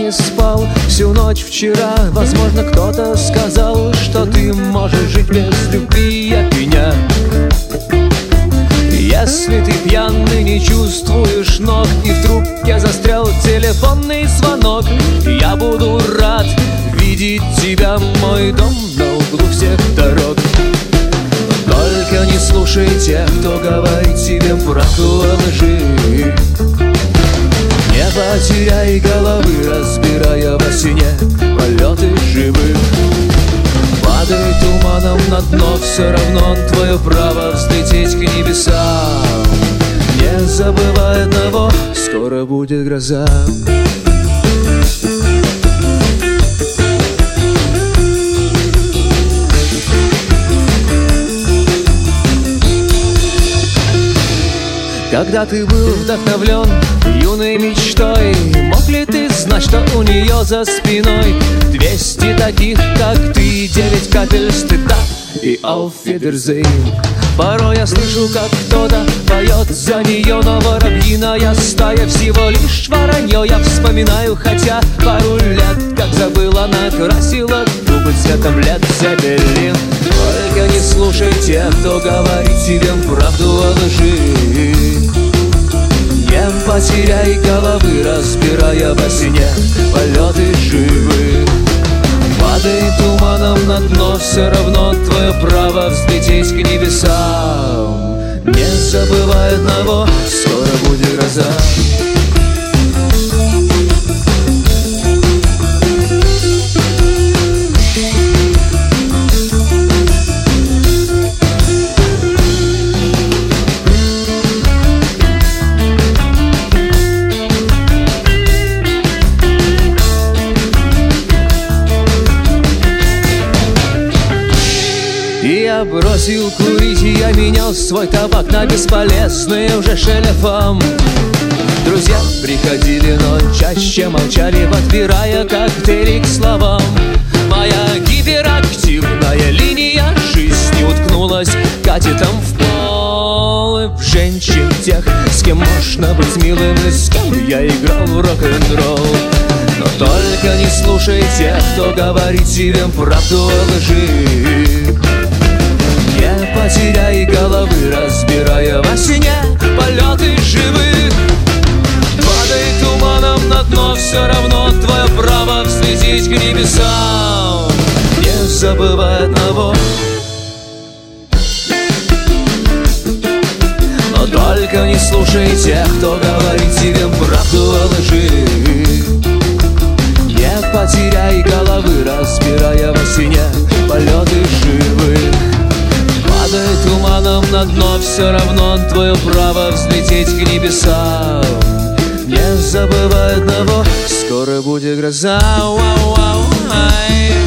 не спал всю ночь вчера. Возможно, кто-то сказал, что ты можешь жить без любви от меня. Если ты пьяный, не чувствуешь ног, и в трубке застрял телефонный звонок, я буду рад видеть тебя, мой дом на углу всех дорог. Но только не слушай тех, кто говорит тебе правду о лжи. Не потеряй головы, разбирая во сне полеты живых. Падай туманом на дно, все равно твое право взлететь к небесам. Не забывай одного, скоро будет гроза. Когда ты был вдохновлен юной мечтой, мог ли ты знать, что у нее за спиной 200 таких, как ты, 9 капель стыда и auf Wiedersehen? Порой я слышу, как кто-то поет за нее, но воробьиная стая всего лишь воронье. Я вспоминаю, хотя пару лет, как забыл, она красила губы цветом лет Зеппелин. Только не слушай тех, кто говорит тебе правду о лжи. Не потеряй головы, разбирая во сне полеты живых. Падай туманом на дно, все равно твое право взлететь к небесам. Не забывай одного, скоро будет гроза. Я бросил курить, и я менял свой табак на бесполезный уже шелефом. Друзья приходили, но чаще молчали, подбирая коктейли к словам. Моя гиперактивная линия жизни уткнулась катетом в пол. И в женщин тех, с кем можно быть милым, и с кем я играл в рок-н-ролл. Но только не слушай тех, кто говорит тебе правду о лжи. Не потеряй головы, разбирая во сне полеты живых. Падай туманом на дно, все равно твое право взлететь к небесам. Не забывай одного, но только не слушай тех, кто говорит тебе правду о лжи. Не потеряй головы, разбирая во сне полеты живых. Падай туманом на дно, все равно твое право взлететь к небесам. Не забывай одного, скоро будет гроза.